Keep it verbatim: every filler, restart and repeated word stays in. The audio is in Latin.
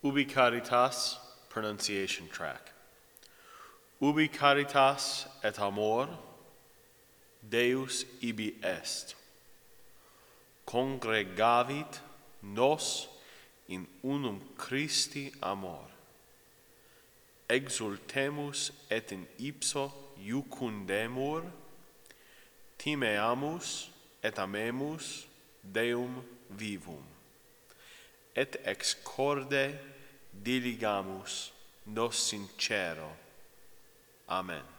Ubi caritas pronunciation track. Ubi caritas et amor, Deus ibi est. Congregavit nos in unum Christi amor. Exultemus et in ipso iucundemur, timeamus et amemus Deum vivum, et ex corde diligamus nos sincero. Amen.